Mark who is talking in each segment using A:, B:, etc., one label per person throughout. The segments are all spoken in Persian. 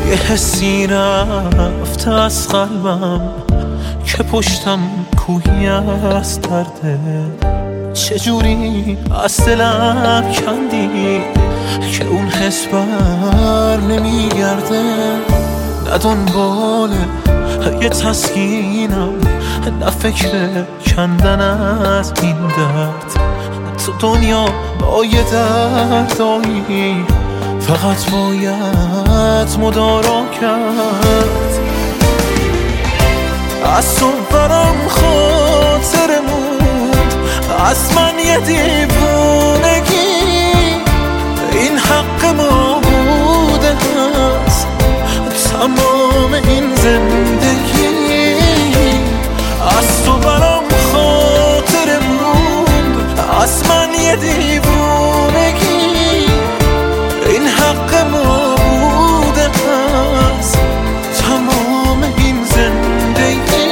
A: یه حسی رفته از قلبم که پشتم کوهی از درده. چجوری از دلم کندی که اون حس بر نمیگرده. نه دنبال یه تسکینم، نه فکر کندن از این درد. تو دنیا با یه دردایی فقط باید مدارا کرد. از تو برام خاطر موند، از من یه دیوونگی. این حق ما بوده هست تمام این زندگی. از تو برام خاطر موند، از من یه دیوونگی. این حق ما بوده هست تمام این زندگی.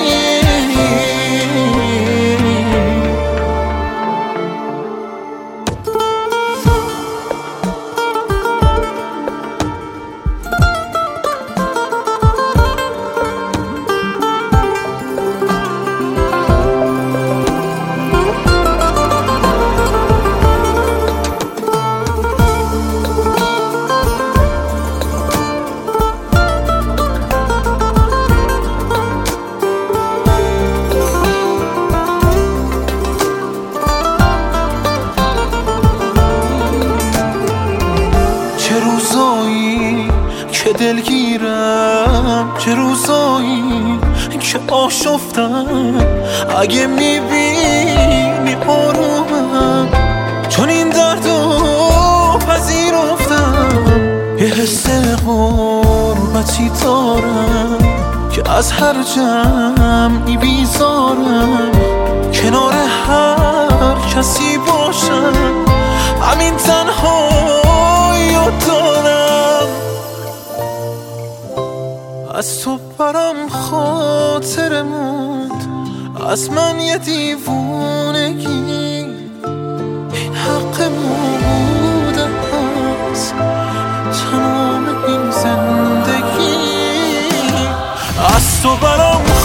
A: که دلگیرم، چه روزایی که آشفتم. اگه میبینی آرومم، چون این دردو پذیرفتم. یه حس غربتی دارم که از هر جمعی بیزارم. کنار هر کسی باشم، همین تنهایی رو دارم. از تو برام خاطر موند، از من یه دیوونگی. این حق ما بوده هست تمام این زندگی. از تو برام